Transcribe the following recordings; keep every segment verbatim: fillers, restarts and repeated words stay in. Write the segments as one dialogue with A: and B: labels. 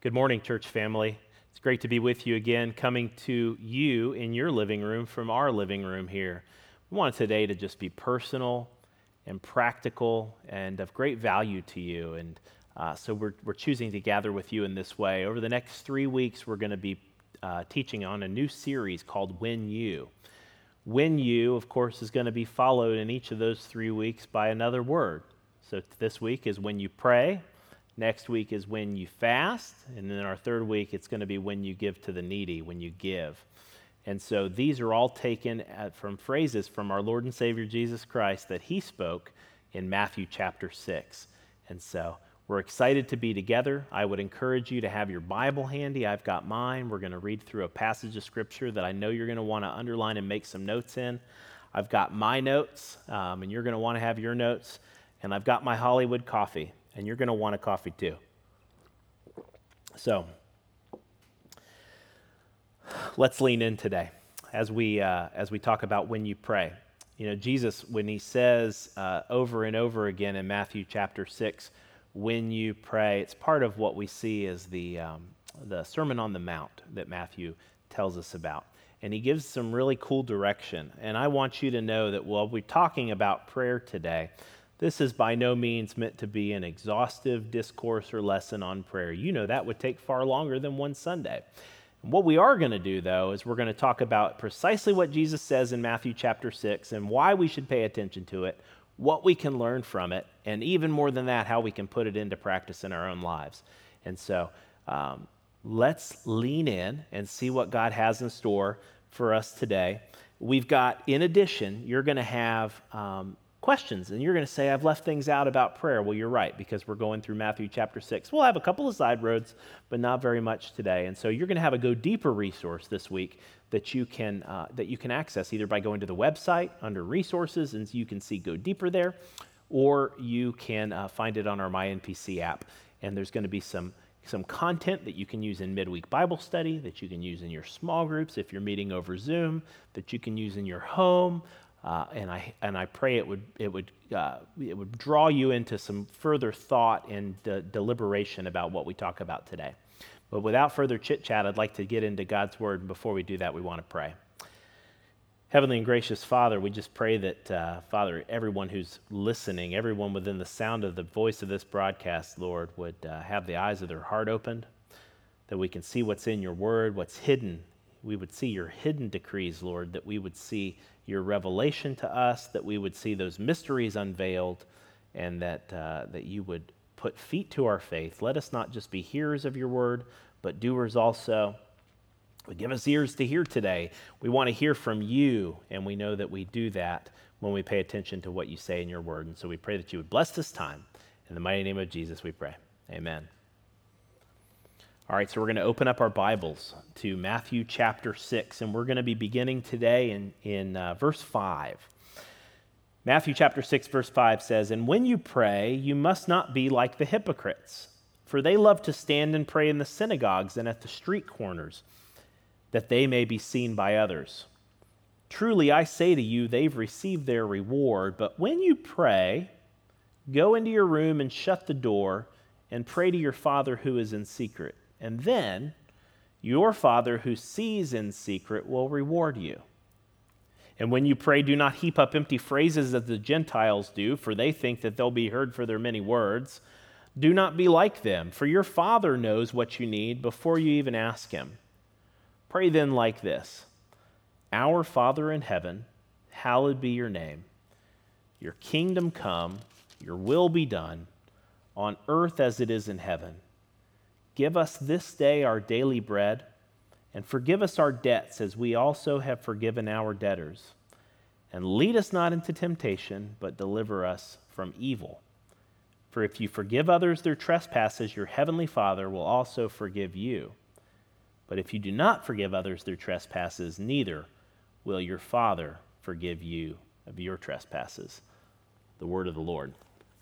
A: Good morning, church family. It's great to be with you again, coming to you in your living room from our living room here. We want today to just be personal and practical and of great value to you. And uh, so we're, we're choosing to gather with you in this way. Over the next three weeks, we're going to be uh, teaching on a new series called When You. When You, of course, is going to be followed in each of those three weeks by another word. So this week is when you pray. Next week is when you fast, and then our third week, it's going to be when you give to the needy, when you give. And so these are all taken at, from phrases from our Lord and Savior Jesus Christ that he spoke in Matthew chapter six. And so we're excited to be together. I would encourage you to have your Bible handy. I've got mine. We're going to read through a passage of Scripture that I know you're going to want to underline and make some notes in. I've got my notes, um, and you're going to want to have your notes. And I've got my Hollywood coffee. And you're going to want a coffee too. So let's lean in today as we uh, as we talk about when you pray. You know, Jesus, when he says uh, over and over again in Matthew chapter six, when you pray, it's part of what we see as the um, the Sermon on the Mount that Matthew tells us about. And he gives some really cool direction. And I want you to know that while we're talking about prayer today, this is by no means meant to be an exhaustive discourse or lesson on prayer. You know that would take far longer than one Sunday. And what we are going to do, though, is we're going to talk about precisely what Jesus says in Matthew chapter six and why we should pay attention to it, what we can learn from it, and even more than that, how we can put it into practice in our own lives. And so um, let's lean in and see what God has in store for us today. We've got, in addition, you're going to have Um, questions, and you're going to say, I've left things out about prayer. Well, you're right, because we're going through Matthew chapter six. We'll have a couple of side roads, but not very much today. And so you're going to have a Go Deeper resource this week that you can uh, that you can access either by going to the website under resources, and you can see Go Deeper there, or you can uh, find it on our My N P C app. And there's going to be some some content that you can use in midweek Bible study, that you can use in your small groups if you're meeting over Zoom, that you can use in your home. Uh, and I and I pray it would it would uh, it would draw you into some further thought and de- deliberation about what we talk about today. But without further chit chat, I'd like to get into God's Word. And before we do that, we want to pray. Heavenly and gracious Father, we just pray that uh, Father, everyone who's listening, everyone within the sound of the voice of this broadcast, Lord, would uh, have the eyes of their heart opened, that we can see what's in Your Word, what's hidden. We would see Your hidden decrees, Lord, that we would see Your revelation to us, that we would see those mysteries unveiled, and that uh, that You would put feet to our faith. Let us not just be hearers of Your word, but doers also. Give us ears to hear today. We want to hear from You, and we know that we do that when we pay attention to what You say in Your word. And so we pray that You would bless this time. In the mighty name of Jesus we pray. Amen. All right, so we're going to open up our Bibles to Matthew chapter six, and we're going to be beginning today in, in uh, verse five. Matthew chapter six, verse five says, "And when you pray, you must not be like the hypocrites, for they love to stand and pray in the synagogues and at the street corners, that they may be seen by others. Truly, I say to you, they've received their reward. But when you pray, go into your room and shut the door and pray to your Father who is in secret. And then your Father who sees in secret will reward you. And when you pray, do not heap up empty phrases as the Gentiles do, for they think that they'll be heard for their many words. Do not be like them, for your Father knows what you need before you even ask Him. Pray then like this: Our Father in heaven, hallowed be Your name. Your kingdom come, Your will be done, on earth as it is in heaven. Give us this day our daily bread, and forgive us our debts as we also have forgiven our debtors. And lead us not into temptation, but deliver us from evil. For if you forgive others their trespasses, your heavenly Father will also forgive you. But if you do not forgive others their trespasses, neither will your Father forgive you of your trespasses." The word of the Lord.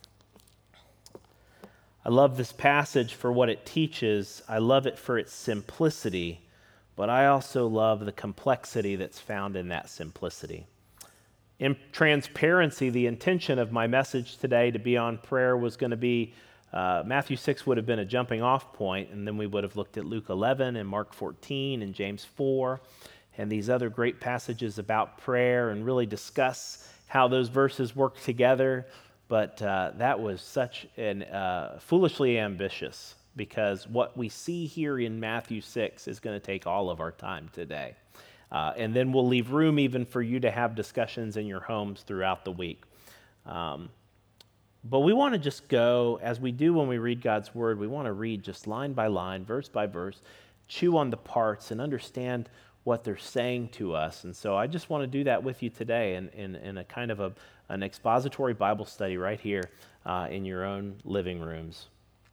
A: I love this passage for what it teaches. I love it for its simplicity, but I also love the complexity that's found in that simplicity. In transparency, the intention of my message today to be on prayer was going to be Uh, Matthew six would have been a jumping off point, and then we would have looked at Luke eleven and Mark fourteen and James four and these other great passages about prayer and really discuss how those verses work together. But uh, that was such an uh, foolishly ambitious, because what we see here in Matthew six is going to take all of our time today. Uh, and then we'll leave room even for you to have discussions in your homes throughout the week. Um, but we want to just go, as we do when we read God's word, we want to read just line by line, verse by verse, chew on the parts and understand what they're saying to us. And so I just want to do that with you today in, in, in a kind of a, an expository Bible study right here uh, in your own living rooms.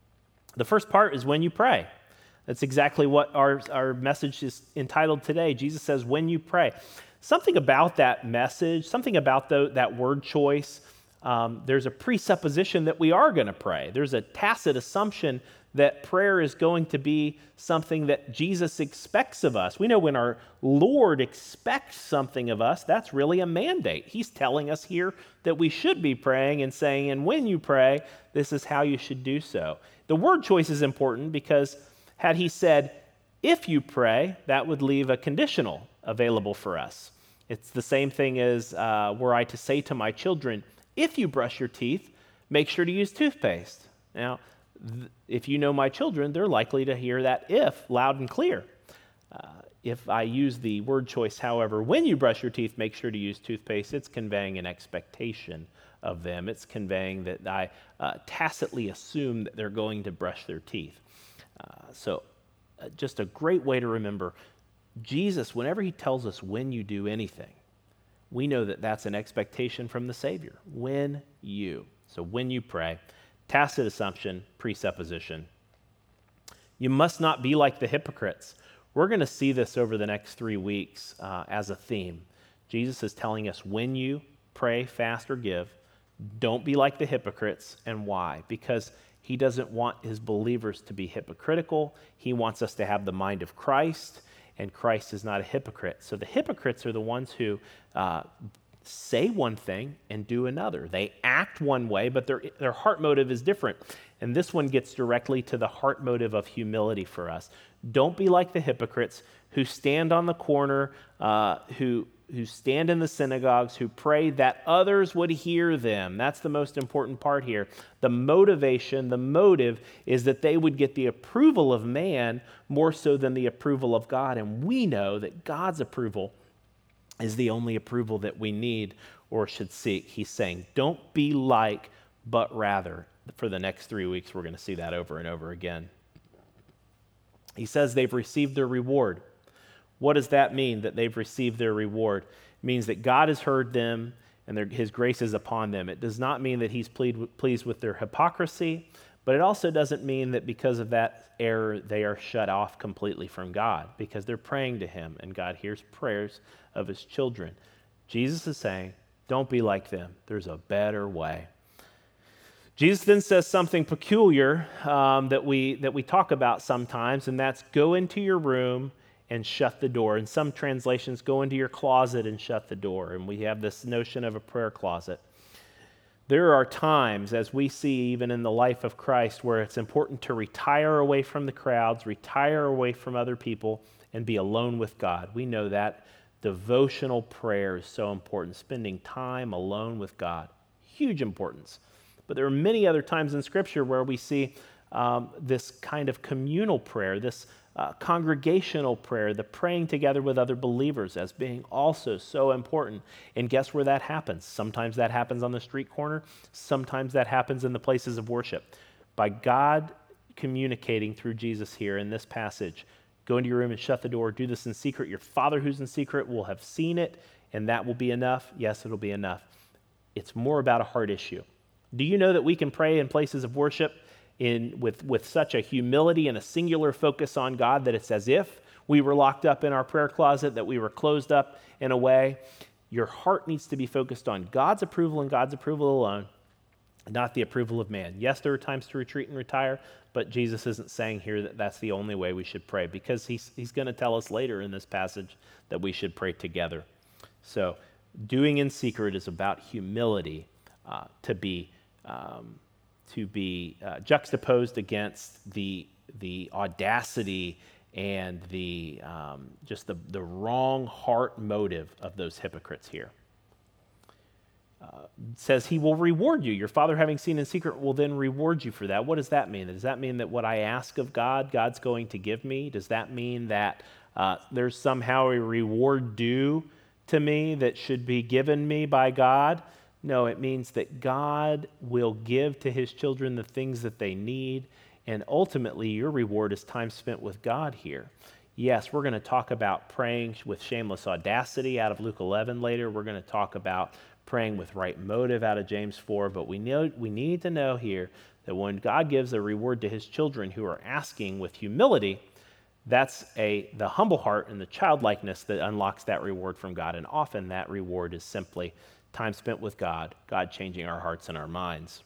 A: The first part is when you pray. That's exactly what our, our message is entitled today. Jesus says, when you pray. Something about that message, something about the, that word choice, um, there's a presupposition that we are going to pray. There's a tacit assumption that prayer is going to be something that Jesus expects of us. We know when our Lord expects something of us, that's really a mandate. He's telling us here that we should be praying and saying, and when you pray, this is how you should do so. The word choice is important because had he said, if you pray, that would leave a conditional available for us. It's the same thing as uh, were I to say to my children, if you brush your teeth, make sure to use toothpaste. Now, th- if you know my children, they're likely to hear that if loud and clear. Uh, if I use the word choice, however, when you brush your teeth, make sure to use toothpaste, it's conveying an expectation of them. It's conveying that I uh, tacitly assume that they're going to brush their teeth. Uh, so uh, just a great way to remember, Jesus, whenever he tells us when you do anything, we know that that's an expectation from the Savior. When you. So when you pray, tacit assumption, presupposition. You must not be like the hypocrites. We're going to see this over the next three weeks uh, as a theme. Jesus is telling us when you pray, fast, or give, don't be like the hypocrites. And why? Because he doesn't want his believers to be hypocritical. He wants us to have the mind of Christ, and Christ is not a hypocrite. So the hypocrites are the ones who uh, say one thing and do another. They act one way, but their, their heart motive is different. And this one gets directly to the heart motive of humility for us. Don't be like the hypocrites who stand on the corner, uh, who who stand in the synagogues, who pray that others would hear them. That's the most important part here. The motivation, the motive is that they would get the approval of man more so than the approval of God. And we know that God's approval is the only approval that we need or should seek. He's saying, don't be like, but rather. For the next three weeks, we're going to see that over and over again. He says they've received their reward. What does that mean, that they've received their reward? It means that God has heard them and their, his grace is upon them. It does not mean that he's pleased, pleased with their hypocrisy, but it also doesn't mean that because of that error, they are shut off completely from God, because they're praying to him and God hears prayers of his children. Jesus is saying, don't be like them. There's a better way. Jesus then says something peculiar um, that we that we talk about sometimes, and that's go into your room and shut the door. In some translations, go into your closet and shut the door. And we have this notion of a prayer closet. There are times, as we see even in the life of Christ, where it's important to retire away from the crowds, retire away from other people, and be alone with God. We know that devotional prayer is so important, spending time alone with God. Huge importance. But there are many other times in Scripture where we see um, this kind of communal prayer, this Uh, congregational prayer, the praying together with other believers as being also so important. And guess where that happens? Sometimes that happens on the street corner. Sometimes that happens in the places of worship. By God communicating through Jesus here in this passage, go into your room and shut the door. Do this in secret. Your Father who's in secret will have seen it, and that will be enough. Yes, it'll be enough. It's more about a heart issue. Do you know that we can pray in places of worship in with, with such a humility and a singular focus on God that it's as if we were locked up in our prayer closet, that we were closed up in a way? Your heart needs to be focused on God's approval and God's approval alone, not the approval of man. Yes, there are times to retreat and retire, but Jesus isn't saying here that that's the only way we should pray, because he's, he's going to tell us later in this passage that we should pray together. So doing in secret is about humility, uh, to be um, to be uh, juxtaposed against the, the audacity and the um, just the, the wrong heart motive of those hypocrites here. Uh, says he will reward you. Your Father, having seen in secret, will then reward you for that. What does that mean? Does that mean that what I ask of God, God's going to give me? Does that mean that uh, there's somehow a reward due to me that should be given me by God? No, it means that God will give to his children the things that they need, and ultimately your reward is time spent with God here. Yes, we're going to talk about praying with shameless audacity out of Luke eleven later. We're going to talk about praying with right motive out of James four, but we know we need to know here that when God gives a reward to his children who are asking with humility, that's a the humble heart and the childlikeness that unlocks that reward from God, and often that reward is simply time spent with God, God changing our hearts and our minds.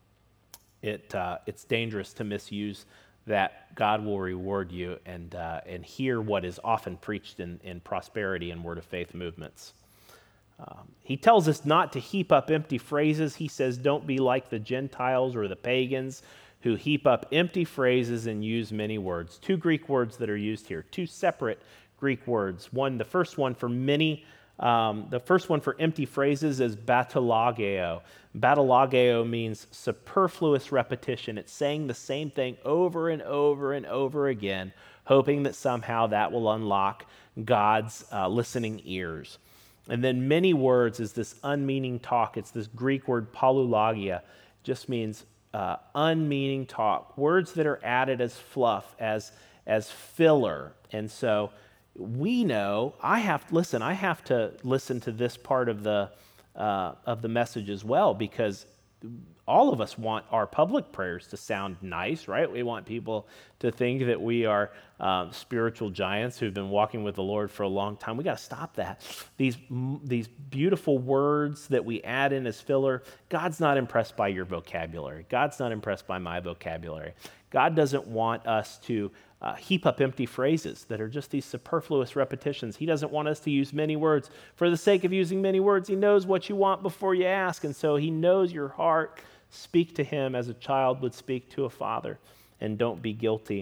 A: It uh, it's dangerous to misuse that God will reward you and uh, and hear what is often preached in, in prosperity and word of faith movements. Um, he tells us not to heap up empty phrases. He says, don't be like the Gentiles or the pagans who heap up empty phrases and use many words. Two Greek words that are used here, two separate Greek words. One, the first one for many, um, the first one for empty phrases is batologeo. Batologeo means superfluous repetition. It's saying the same thing over and over and over again, hoping that somehow that will unlock God's uh, listening ears. And then many words is this unmeaning talk. It's this Greek word palulogia. It just means uh, unmeaning talk. Words that are added as fluff, as, as filler. And so we know, I have, listen, I have to listen to this part of the, uh, of the message as well, because all of us want our public prayers to sound nice, right? We want people to think that we are um, spiritual giants who've been walking with the Lord for a long time. We got to stop that. These, these beautiful words that we add in as filler, God's not impressed by your vocabulary. God's not impressed by my vocabulary. God doesn't want us to uh, heap up empty phrases that are just these superfluous repetitions. He doesn't want us to use many words. For the sake of using many words, he knows what you want before you ask, and so he knows your heart. Speak to him as a child would speak to a father, and don't be guilty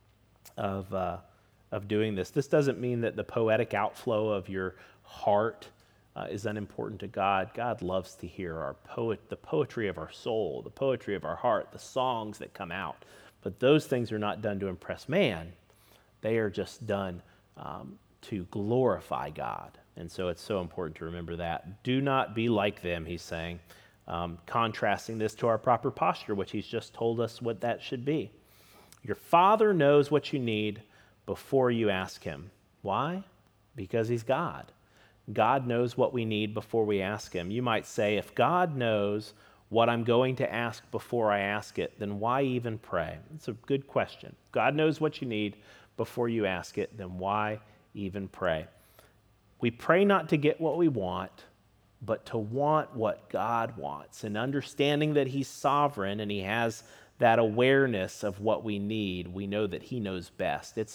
A: of uh, of doing this. This doesn't mean that the poetic outflow of your heart uh, is unimportant to God. God loves to hear our poet, the poetry of our soul, the poetry of our heart, the songs that come out. But those things are not done to impress man. They are just done um, to glorify God. And so it's so important to remember that. Do not be like them, he's saying. Um, contrasting this to our proper posture, which he's just told us what that should be. Your Father knows what you need before you ask him. Why? Because he's God. God knows what we need before we ask him. You might say, if God knows what I'm going to ask before I ask it, then why even pray? It's a good question. God knows what you need before you ask it, then why even pray? We pray not to get what we want, but to want what God wants, and understanding that he's sovereign and he has that awareness of what we need, we know that he knows best. It's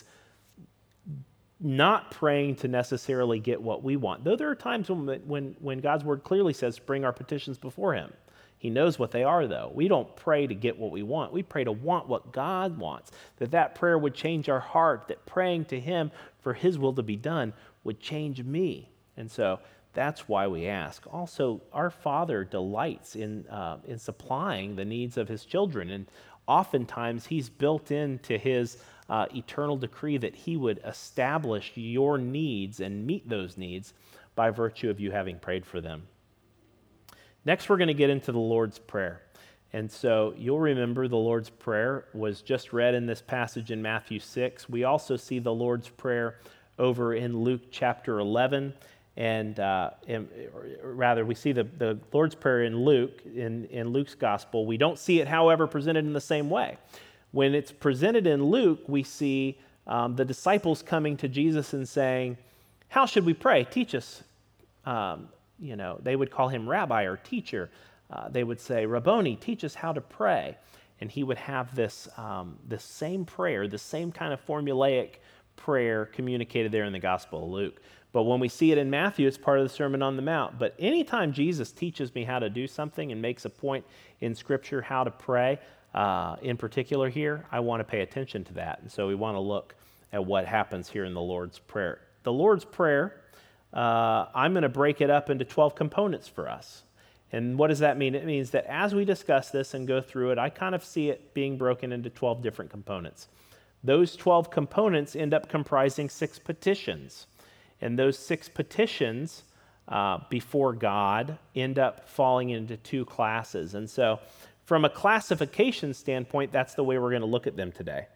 A: not praying to necessarily get what we want, though there are times when, when, when God's word clearly says bring our petitions before him. He knows what they are, though. We don't pray to get what we want. We pray to want what God wants, that that prayer would change our heart, that praying to him for his will to be done would change me. And so that's why we ask. Also, our Father delights in uh, in supplying the needs of his children, and oftentimes he's built into his uh, eternal decree that he would establish your needs and meet those needs by virtue of you having prayed for them. Next, we're going to get into the Lord's Prayer. And so you'll remember the Lord's Prayer was just read in this passage in Matthew six. We also see the Lord's Prayer over in Luke chapter eleven. And, uh, and rather, we see the, the Lord's Prayer in Luke, in, in Luke's gospel. We don't see it, however, presented in the same way. When it's presented in Luke, we see um, the disciples coming to Jesus and saying, how should we pray? Teach us. Um, you know, they would call him rabbi or teacher. Uh, they would say, Rabboni, teach us how to pray. And he would have this, um, this same prayer, the same kind of formulaic prayer communicated there in the Gospel of Luke. But when we see it in Matthew, it's part of the Sermon on the Mount. But anytime Jesus teaches me how to do something and makes a point in Scripture how to pray, uh, in particular here, I want to pay attention to that. And so we want to look at what happens here in the Lord's Prayer. The Lord's Prayer, uh, I'm going to break it up into twelve components for us. And what does that mean? It means that as we discuss this and go through it, I kind of see it being broken into twelve different components. Those twelve components end up comprising six petitions. And those six petitions uh, before God end up falling into two classes. And so from a classification standpoint, that's the way we're going to look at them today.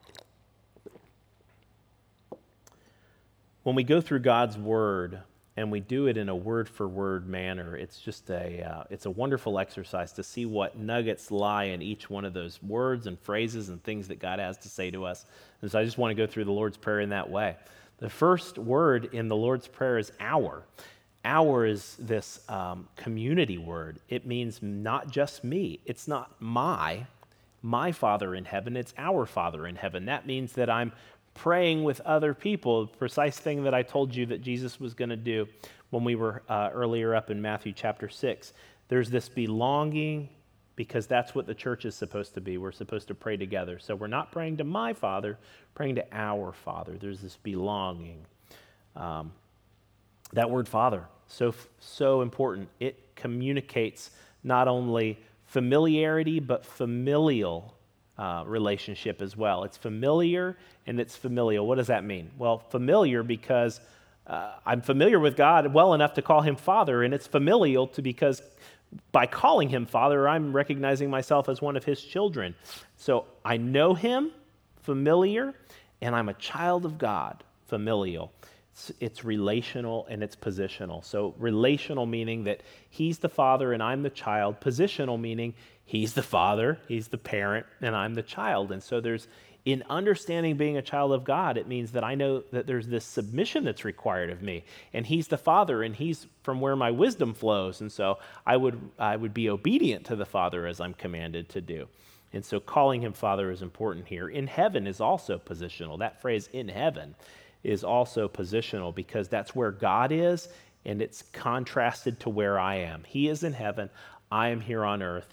A: When we go through God's Word, and we do it in a word-for-word manner, it's just a uh, it's a wonderful exercise to see what nuggets lie in each one of those words and phrases and things that God has to say to us. And so I just want to go through the Lord's Prayer in that way. The first word in the Lord's Prayer is our. Our is this um, community word. It means not just me. It's not my, my Father in heaven. It's our Father in heaven. That means that I'm praying with other people, the precise thing that I told you that Jesus was going to do when we were uh, earlier up in Matthew chapter six. There's this belonging, because that's what the church is supposed to be. We're supposed to pray together. So we're not praying to my Father, praying to our Father. There's this belonging. Um, that word Father, so so important. It communicates not only familiarity, but familial Uh, relationship as well. It's familiar and it's familial. What does that mean? Well, familiar because uh, I'm familiar with God well enough to call him Father, and it's familial to because by calling him Father, I'm recognizing myself as one of his children. So I know him, familiar, and I'm a child of God, familial. It's, it's relational and it's positional. So relational meaning that he's the Father and I'm the child. Positional meaning he's the Father, he's the parent, and I'm the child. And so there's, in understanding being a child of God, it means that I know that there's this submission that's required of me. And he's the Father, and he's from where my wisdom flows. And so I would I would be obedient to the Father as I'm commanded to do. And so calling him Father is important here. In heaven is also positional. That phrase, in heaven, is also positional because that's where God is, and it's contrasted to where I am. He is in heaven. I am here on earth.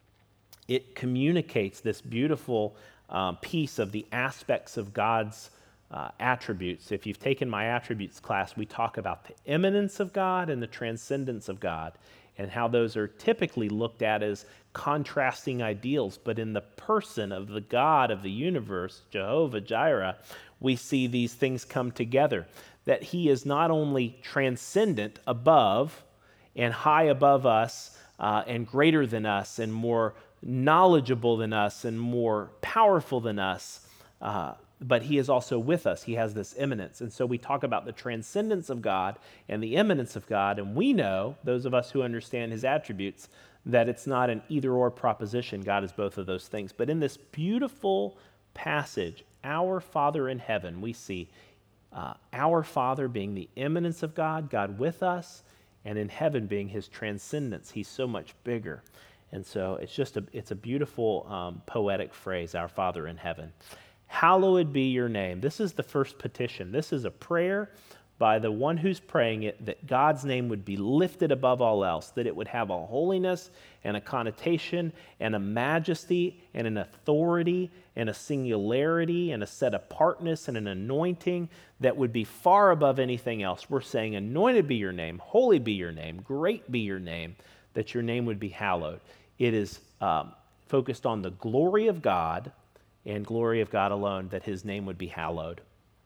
A: It communicates this beautiful um, piece of the aspects of God's uh, attributes. If you've taken my attributes class, we talk about the immanence of God and the transcendence of God and how those are typically looked at as contrasting ideals. But in the person of the God of the universe, Jehovah Jireh, we see these things come together. That he is not only transcendent above and high above us uh, and greater than us and more knowledgeable than us and more powerful than us, uh, but he is also with us. He has this immanence. And so we talk about the transcendence of God and the immanence of God, and we know, those of us who understand his attributes, that it's not an either-or proposition. God is both of those things. But in this beautiful passage, our Father in heaven, we see uh, our Father being the immanence of God, God with us, and in heaven being his transcendence. He's so much bigger. And so it's just a, it's a beautiful um, poetic phrase, our Father in heaven. Hallowed be your name. This is the first petition. This is a prayer by the one who's praying it, that God's name would be lifted above all else, that it would have a holiness and a connotation and a majesty and an authority and a singularity and a set apartness and an anointing that would be far above anything else. We're saying, anointed be your name, holy be your name, great be your name, that your name would be hallowed. It is um, focused on the glory of God and glory of God alone, that his name would be hallowed.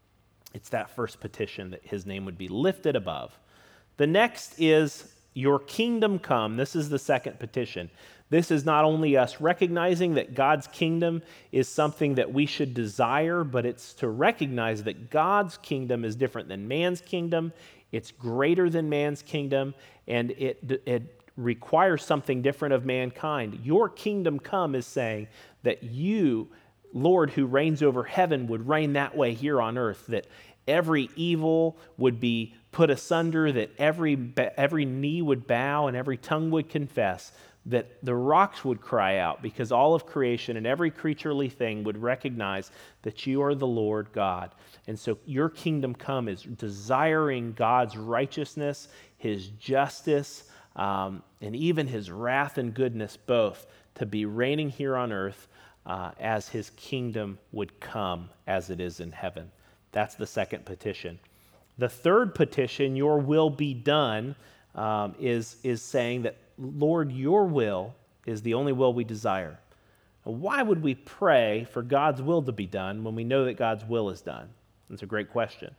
A: It's that first petition, that his name would be lifted above. The next is your kingdom come. This is the second petition. This is not only us recognizing that God's kingdom is something that we should desire, but it's to recognize that God's kingdom is different than man's kingdom. It's greater than man's kingdom, and it, it requires something different of mankind. Your kingdom come is saying that you, Lord, who reigns over heaven, would reign that way here on earth, that every evil would be put asunder, that every every knee would bow and every tongue would confess that the rocks would cry out, because all of creation and every creaturely thing would recognize that you are the Lord God. And so your kingdom come is desiring God's righteousness, his justice, um, and even his wrath and goodness both to be reigning here on earth uh, as his kingdom would come as it is in heaven. That's the second petition. The third petition, your will be done, um, is, is saying that, Lord, your will is the only will we desire. Why would we pray for God's will to be done when we know that God's will is done? That's a great question.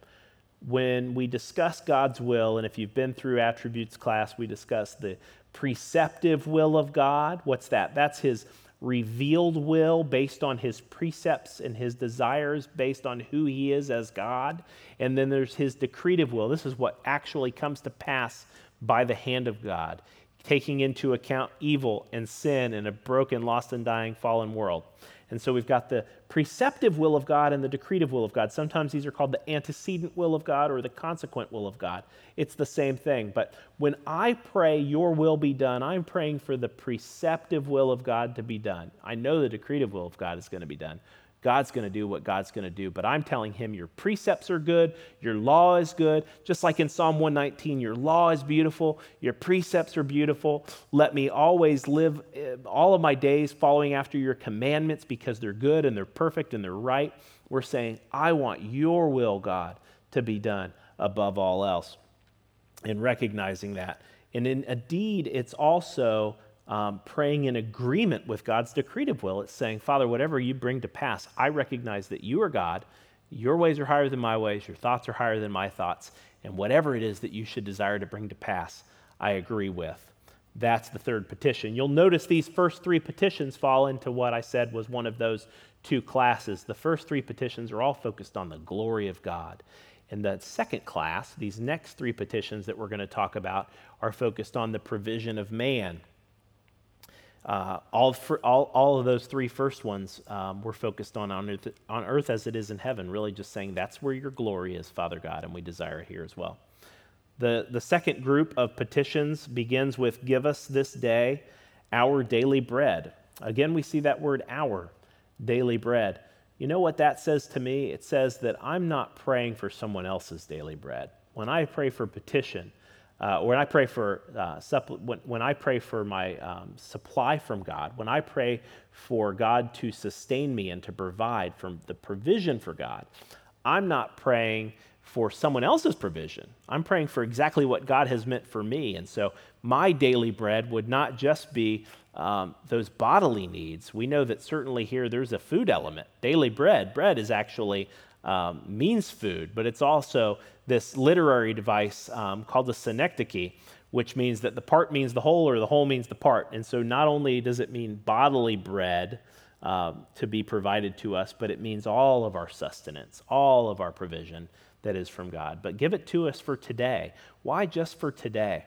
A: When we discuss God's will, and if you've been through attributes class, we discuss the preceptive will of God. What's that? That's his revealed will based on his precepts and his desires based on who he is as God. And then there's his decretive will. This is what actually comes to pass by the hand of God, taking into account evil and sin in a broken, lost, and dying fallen world. And so we've got the preceptive will of God and the decretive will of God. Sometimes these are called the antecedent will of God or the consequent will of God. It's the same thing. But when I pray, your will be done, I'm praying for the preceptive will of God to be done. I know the decretive will of God is going to be done. God's going to do what God's going to do, but I'm telling him your precepts are good, your law is good, just like in Psalm one nineteen, your law is beautiful, your precepts are beautiful. Let me always live all of my days following after your commandments because they're good and they're perfect and they're right. We're saying, I want your will, God, to be done above all else, and recognizing that. And in a deed, it's also Um, praying in agreement with God's decretive will. It's saying, Father, whatever you bring to pass, I recognize that you are God. Your ways are higher than my ways. Your thoughts are higher than my thoughts. And whatever it is that you should desire to bring to pass, I agree with. That's the third petition. You'll notice these first three petitions fall into what I said was one of those two classes. The first three petitions are all focused on the glory of God. In the second class, these next three petitions that we're going to talk about are focused on the provision of man. Uh, all, for, all all of those three first ones um, we're focused on on earth, on earth as it is in heaven, really just saying that's where your glory is, Father God, and we desire it here as well. The, the second group of petitions begins with, give us this day our daily bread. Again, we see that word our, daily bread. You know what that says to me? It says that I'm not praying for someone else's daily bread. When I pray for petition, Uh, when I pray for uh, supple- when, when I pray for my um, supply from God, when I pray for God to sustain me and to provide from the provision for God, I'm not praying for someone else's provision. I'm praying for exactly what God has meant for me. And so my daily bread would not just be um, those bodily needs. We know that certainly here there's a food element. Daily bread, bread is actually um, means food, but it's also this literary device um, called the synecdoche, which means that the part means the whole or the whole means the part. And so not only does it mean bodily bread um, to be provided to us, but it means all of our sustenance, all of our provision that is from God. But give it to us for today. Why just for today?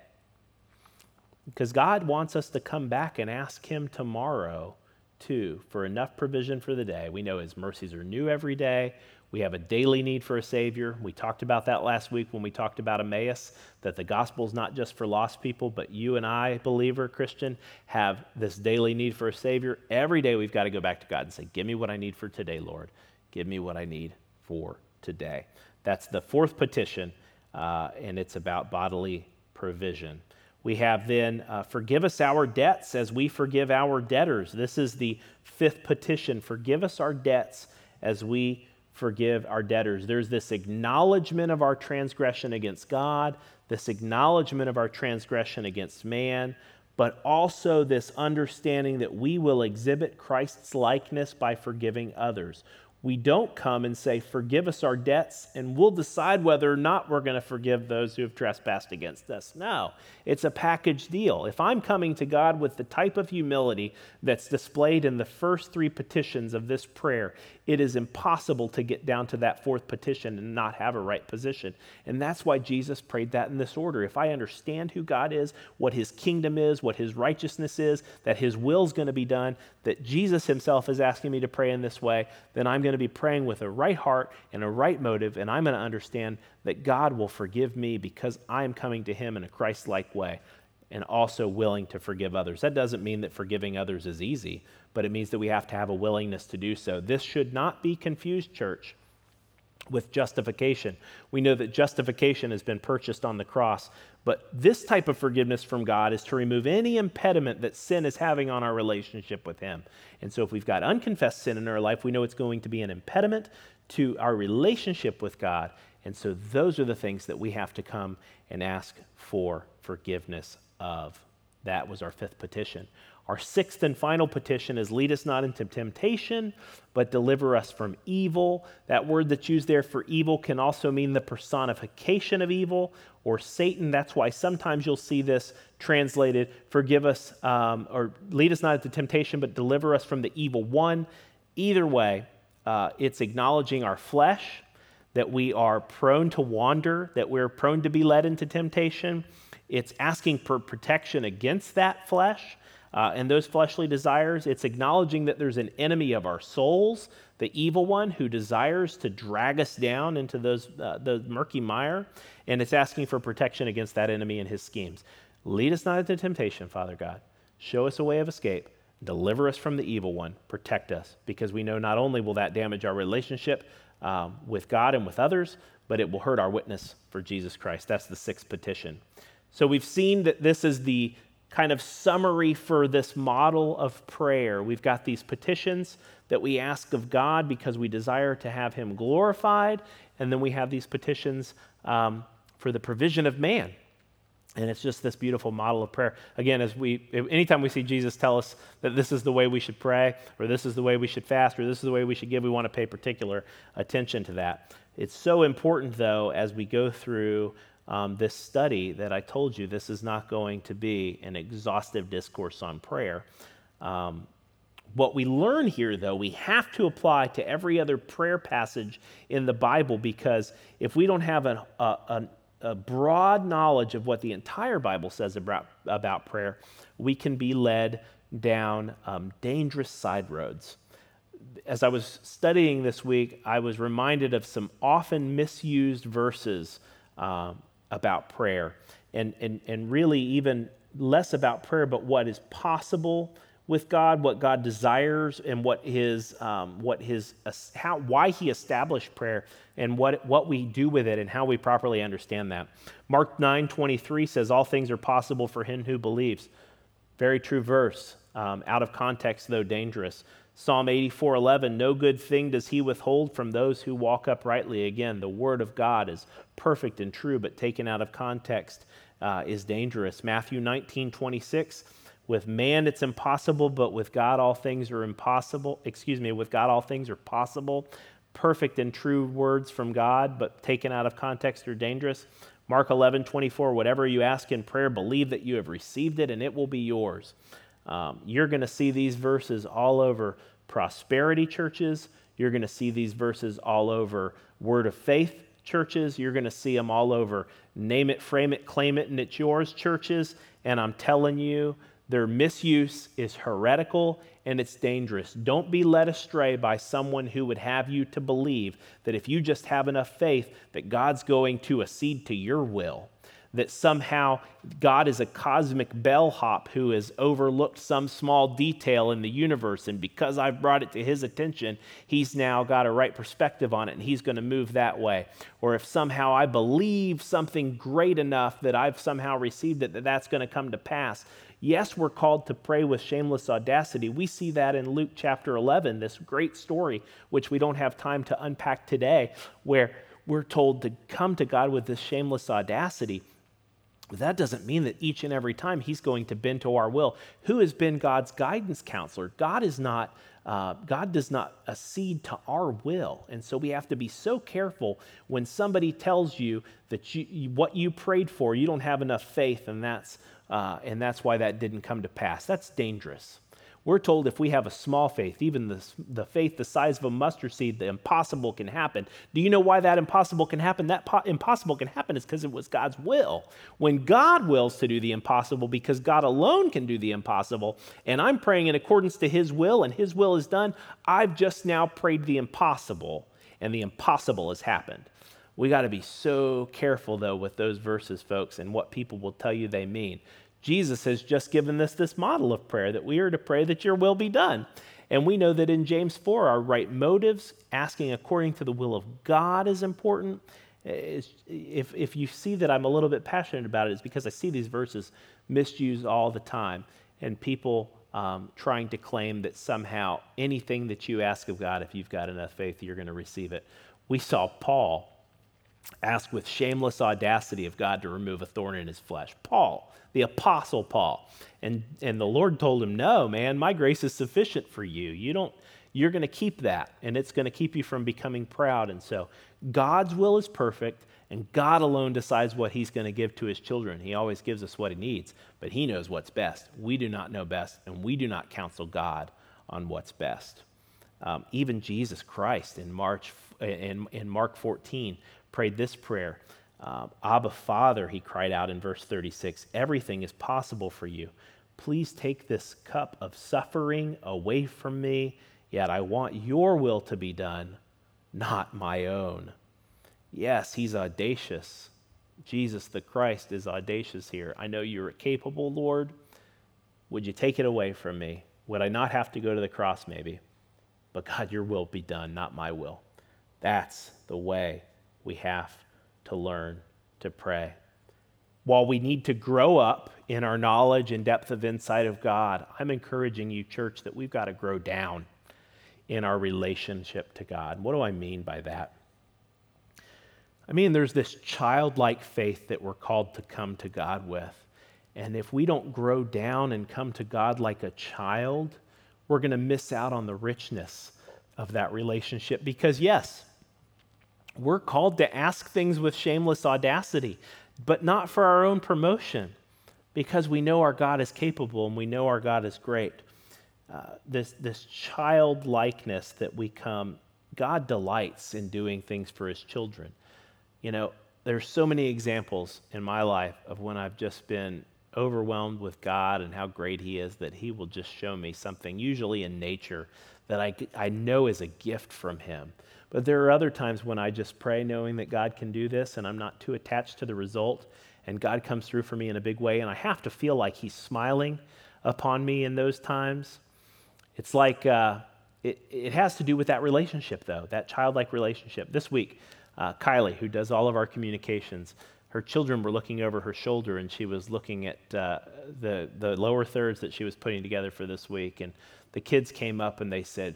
A: Because God wants us to come back and ask him tomorrow too for enough provision for the day. We know his mercies are new every day. We have a daily need for a Savior. We talked about that last week when we talked about Emmaus, that the gospel is not just for lost people, but you and I, believer, Christian, have this daily need for a Savior. Every day we've got to go back to God and say, give me what I need for today, Lord. Give me what I need for today. That's the fourth petition, uh, and it's about bodily provision. We have then, uh, forgive us our debts as we forgive our debtors. This is the fifth petition. Forgive us our debts as we forgive our debtors. There's this acknowledgement of our transgression against God, this acknowledgement of our transgression against man, but also this understanding that we will exhibit Christ's likeness by forgiving others. We don't come and say, forgive us our debts, and we'll decide whether or not we're going to forgive those who have trespassed against us. No, it's a package deal. If I'm coming to God with the type of humility that's displayed in the first three petitions of this prayer, it is impossible to get down to that fourth petition and not have a right position. And that's why Jesus prayed that in this order. If I understand who God is, what his kingdom is, what his righteousness is, that his will's going to be done, that Jesus himself is asking me to pray in this way, then I'm going to be praying with a right heart and a right motive, and I'm going to understand that God will forgive me because I'm coming to him in a Christ-like way. and also willing to forgive others. That doesn't mean that forgiving others is easy, but it means that we have to have a willingness to do so. This should not be confused, church, with justification. We know that justification has been purchased on the cross, but this type of forgiveness from God is to remove any impediment that sin is having on our relationship with him. And so if we've got unconfessed sin in our life, we know it's going to be an impediment to our relationship with God. And so those are the things that we have to come and ask for forgiveness of. That was our fifth petition. Our sixth and final petition is lead us not into temptation, but deliver us from evil. That word that's used there for evil can also mean the personification of evil or Satan. That's why sometimes you'll see this translated, forgive us, um, or lead us not into temptation, but deliver us from the evil one. Either way, uh, it's acknowledging our flesh, that we are prone to wander, that we're prone to be led into temptation. It's asking for protection against that flesh uh, and those fleshly desires. It's acknowledging that there's an enemy of our souls, the evil one who desires to drag us down into those uh, the murky mire. And it's asking for protection against that enemy and his schemes. Lead us not into temptation, Father God. Show us a way of escape. Deliver us from the evil one. Protect us, because we know not only will that damage our relationship um, with God and with others, but it will hurt our witness for Jesus Christ. That's the sixth petition. So we've seen that this is the kind of summary for this model of prayer. We've got these petitions that we ask of God because we desire to have him glorified, and then we have these petitions um, for the provision of man. And it's just this beautiful model of prayer. Again, as we, anytime we see Jesus tell us that this is the way we should pray, or this is the way we should fast, or this is the way we should give, we want to pay particular attention to that. It's so important, though, as we go through um, this study, that I told you this is not going to be an exhaustive discourse on prayer. Um, what we learn here, though, we have to apply to every other prayer passage in the Bible, because if we don't have an, a, an a broad knowledge of what the entire Bible says about, about prayer, we can be led down um, dangerous side roads. As I was studying this week, I was reminded of some often misused verses um, about prayer, and, and, and really even less about prayer, but what is possible with God, what God desires, and what his, um, what his, how, why he established prayer, and what what we do with it, and how we properly understand that. Mark nine twenty-three says, "All things are possible for him who believes." Very true verse, um, out of context though dangerous. Psalm eighty-four eleven, "No good thing does he withhold from those who walk uprightly." Again, the word of God is perfect and true, but taken out of context uh, is dangerous. Matthew nineteen twenty-six. With man it's impossible, but with God all things are impossible. Excuse me, with God all things are possible. Perfect and true words from God, but taken out of context are dangerous. Mark eleven twenty-four, "Whatever you ask in prayer, believe that you have received it, and it will be yours." Um, you're going to see these verses all over prosperity churches. You're going to see these verses all over Word of Faith churches. You're going to see them all over name it, frame it, claim it, and it's yours churches. And I'm telling you, their misuse is heretical and it's dangerous. Don't be led astray by someone who would have you to believe that if you just have enough faith that God's going to accede to your will, that somehow God is a cosmic bellhop who has overlooked some small detail in the universe, and because I've brought it to his attention, he's now got a right perspective on it and he's going to move that way. Or if somehow I believe something great enough that I've somehow received it, that that's going to come to pass. Yes, we're called to pray with shameless audacity. We see that in Luke chapter eleven, this great story, which we don't have time to unpack today, where we're told to come to God with this shameless audacity. But that doesn't mean that each and every time he's going to bend to our will. Who has been God's guidance counselor? God is not, uh, God does not accede to our will. And so we have to be so careful when somebody tells you that you, what you prayed for, you don't have enough faith, and that's Uh, and that's why that didn't come to pass. That's dangerous. We're told if we have a small faith, even the, the faith the size of a mustard seed, the impossible can happen. Do you know why that impossible can happen? That po- impossible can happen is because it was God's will. When God wills to do the impossible, because God alone can do the impossible, and I'm praying in accordance to his will, and his will is done, I've just now prayed the impossible, and the impossible has happened. We got to be so careful, though, with those verses, folks, and what people will tell you they mean. Jesus has just given us this model of prayer, that we are to pray that your will be done. And we know that in James four, our right motives, asking according to the will of God, is important. If, if you see that I'm a little bit passionate about it, it's because I see these verses misused all the time, and people um, trying to claim that somehow anything that you ask of God, if you've got enough faith, you're going to receive it. We saw Paul ask with shameless audacity of God to remove a thorn in his flesh. Paul, the Apostle Paul. And, and the Lord told him, no, man, my grace is sufficient for you. You don't, you're going to keep that, and it's going to keep you from becoming proud. And so God's will is perfect, and God alone decides what he's going to give to his children. He always gives us what he needs, but he knows what's best. We do not know best, and we do not counsel God on what's best. Um, even Jesus Christ in, March, in, in Mark fourteen prayed this prayer. Um, Abba, Father, he cried out in verse thirty-six, everything is possible for you. Please take this cup of suffering away from me, yet I want your will to be done, not my own. Yes, he's audacious. Jesus the Christ is audacious here. I know you're capable, Lord. Would you take it away from me? Would I not have to go to the cross maybe? But God, your will be done, not my will. That's the way we have to learn to pray. While we need to grow up in our knowledge and depth of insight of God, I'm encouraging you, church, that we've got to grow down in our relationship to God. What do I mean by that? I mean, there's this childlike faith that we're called to come to God with. And if we don't grow down and come to God like a child, we're going to miss out on the richness of that relationship. Because yes, we're called to ask things with shameless audacity, but not for our own promotion, because we know our God is capable and we know our God is great. Uh, this, this childlikeness that we come, God delights in doing things for his children. You know, there's so many examples in my life of when I've just been overwhelmed with God and how great he is, that he will just show me something, usually in nature, that I, I know is a gift from him. But there are other times when I just pray knowing that God can do this, and I'm not too attached to the result, and God comes through for me in a big way, and I have to feel like he's smiling upon me in those times. It's like, uh, it, it has to do with that relationship, though, that childlike relationship. This week, uh, Kylie, who does all of our communications, her children were looking over her shoulder, and she was looking at uh, the, the lower thirds that she was putting together for this week, and the kids came up and they said,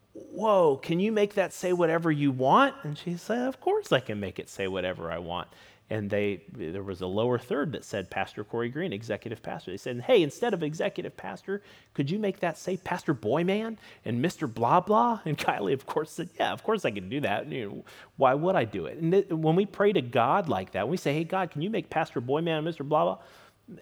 A: whoa, can you make that say whatever you want? And she said, of course I can make it say whatever I want. And they, there was a lower third that said Pastor Corey Green, executive pastor. They said, hey, instead of executive pastor, could you make that say Pastor Boyman and Mister Blah Blah? And Kylie, of course, said, yeah, of course I can do that. You know, why would I do it? And th- when we pray to God like that, when we say, hey, God, can you make Pastor Boyman and Mister Blah Blah?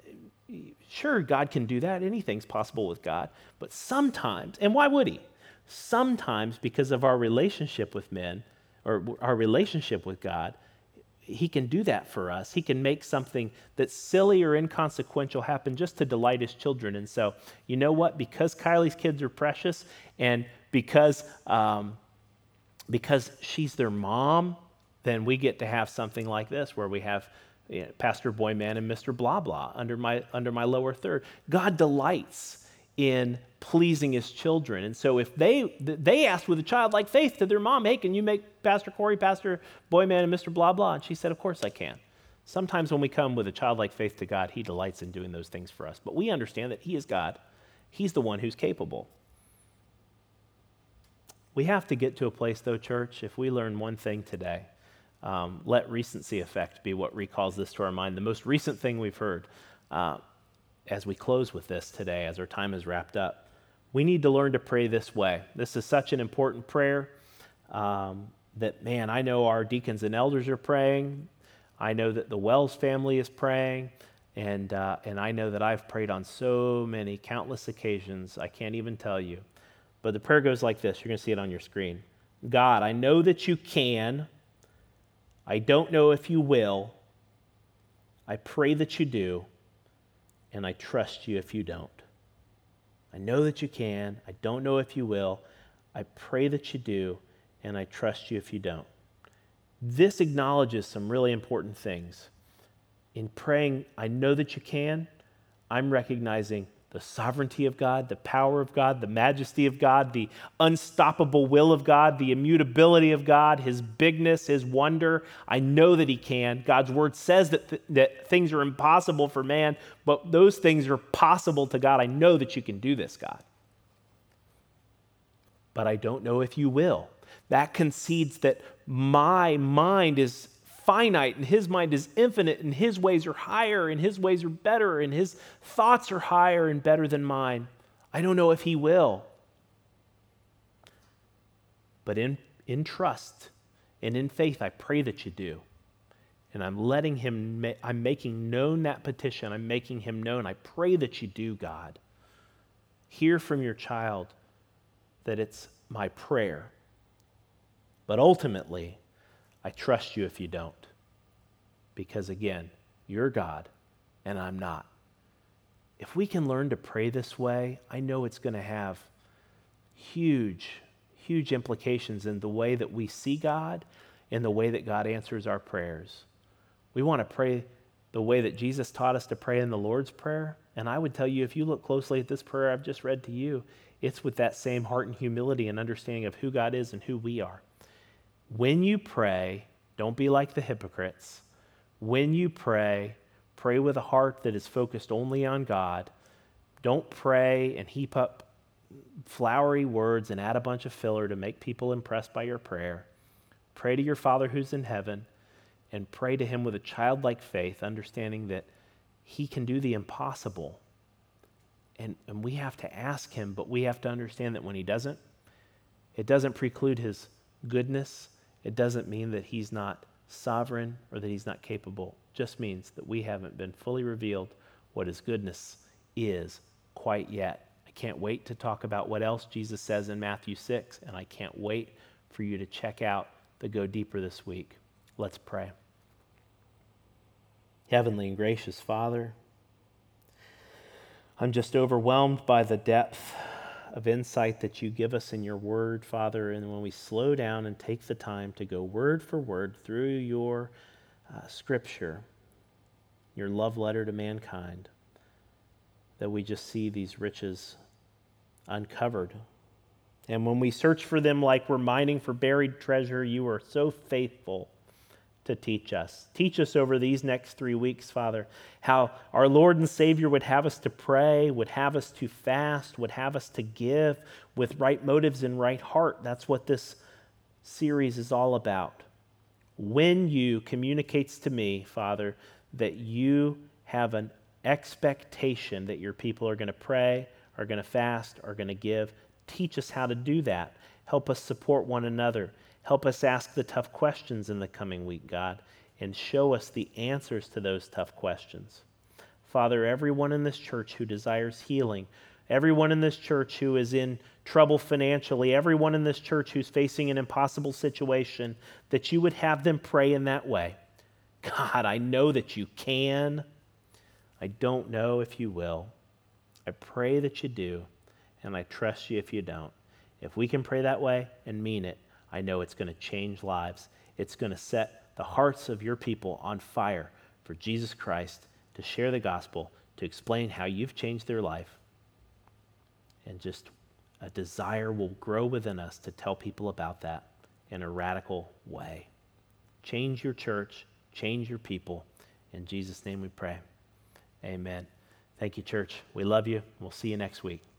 A: Sure, God can do that. Anything's possible with God. But sometimes, and why would he? Sometimes, because of our relationship with men, or our relationship with God, he can do that for us. He can make something that's silly or inconsequential happen just to delight his children. And so, you know what? Because Kylie's kids are precious, and because um, because she's their mom, then we get to have something like this, where we have you know, Pastor Boyman and Mister Blah Blah under my under my lower third. God delights in pleasing his children. And so if they they asked with a childlike faith to their mom, hey, can you make Pastor Corey, Pastor Boyman, and Mister Blah Blah? And she said, of course I can. Sometimes when we come with a childlike faith to God, he delights in doing those things for us. But we understand that he is God. He's the one who's capable. We have to get to a place, though, church, if we learn one thing today, um, let recency effect be what recalls this to our mind. The most recent thing we've heard, uh, as we close with this today, as our time is wrapped up, we need to learn to pray this way. This is such an important prayer um, that, man, I know our deacons and elders are praying. I know that the Wells family is praying. And, uh, and I know that I've prayed on so many countless occasions, I can't even tell you. But the prayer goes like this. You're going to see it on your screen. God, I know that you can. I don't know if you will. I pray that you do. And I trust you if you don't. I know that you can. I don't know if you will. I pray that you do, and I trust you if you don't. This acknowledges some really important things. In praying, I know that you can. I'm recognizing the sovereignty of God, the power of God, the majesty of God, the unstoppable will of God, the immutability of God, his bigness, his wonder. I know that he can. God's word says that, th- that things are impossible for man, but those things are possible to God. I know that you can do this, God. But I don't know if you will. That concedes that my mind is finite and his mind is infinite and his ways are higher and his ways are better and his thoughts are higher and better than mine. I don't know if he will. But in, in trust and in faith, I pray that you do. And I'm letting him, ma- I'm making known that petition. I'm making him known. I pray that you do, God. Hear from your child that it's my prayer. But ultimately, I trust you if you don't. Because again, you're God and I'm not. If we can learn to pray this way, I know it's going to have huge, huge implications in the way that we see God and the way that God answers our prayers. We want to pray the way that Jesus taught us to pray in the Lord's Prayer. And I would tell you, if you look closely at this prayer I've just read to you, it's with that same heart and humility and understanding of who God is and who we are. When you pray, don't be like the hypocrites. When you pray, pray with a heart that is focused only on God. Don't pray and heap up flowery words and add a bunch of filler to make people impressed by your prayer. Pray to your Father who's in heaven and pray to him with a childlike faith, understanding that he can do the impossible. And, and we have to ask him, but we have to understand that when he doesn't, it doesn't preclude his goodness. It doesn't mean that he's not sovereign or that he's not capable. It just means that we haven't been fully revealed what his goodness is quite yet. I can't wait to talk about what else Jesus says in Matthew six, and I can't wait for you to check out the Go Deeper this week. Let's pray. Heavenly and gracious Father, I'm just overwhelmed by the depth of insight that you give us in your word, Father, and when we slow down and take the time to go word for word through your uh, scripture, your love letter to mankind, that we just see these riches uncovered. And when we search for them like we're mining for buried treasure, you are so faithful to teach us. Teach us over these next three weeks, Father, how our Lord and Savior would have us to pray, would have us to fast, would have us to give with right motives and right heart. That's what this series is all about. When you communicates to me, Father, that you have an expectation that your people are going to pray, are going to fast, are going to give, teach us how to do that. Help us support one another. Help us ask the tough questions in the coming week, God, and show us the answers to those tough questions. Father, everyone in this church who desires healing, everyone in this church who is in trouble financially, everyone in this church who's facing an impossible situation, that you would have them pray in that way. God, I know that you can. I don't know if you will. I pray that you do, and I trust you if you don't. If we can pray that way and mean it, I know it's going to change lives. It's going to set the hearts of your people on fire for Jesus Christ, to share the gospel, to explain how you've changed their life. And just a desire will grow within us to tell people about that in a radical way. Change your church, change your people. In Jesus' name we pray. Amen. Thank you, church. We love you. We'll see you next week.